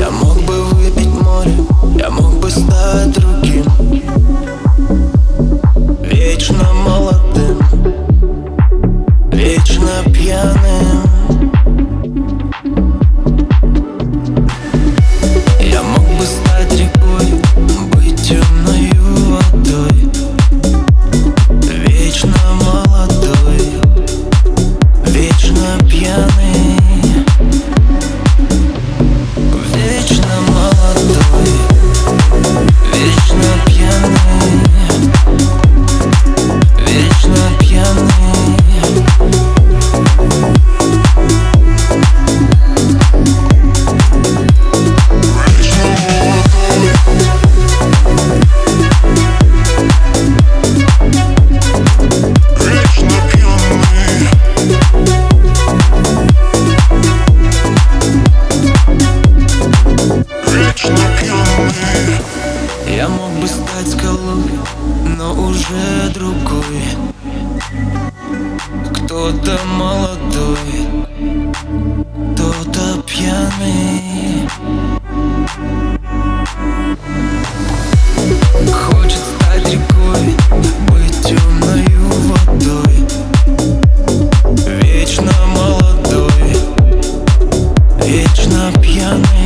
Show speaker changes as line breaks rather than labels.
Я мог бы выпить море, я мог бы стать другим, вечно молодым, вечно пьяным. Я мог бы стать рекой, быть темною водой, вечно молодой, вечно пьяный. Вечно молодой, вечно пьяный, вечно пьяный. Я мог бы стать скалой, но уже другой. Кто-то молодой, кто-то пьяный. Хочет стать рекой, быть темною водой, вечно молодой, вечно пьяный.